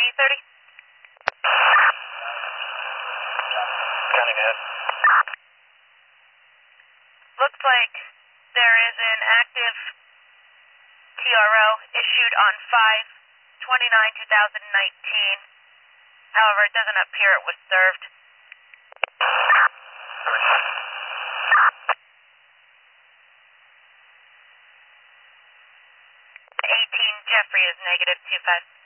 830. Counting ahead. Looks like there is an active TRO issued on 5/29/2019. However, it doesn't appear it was served. 18 Jeffrey is -25.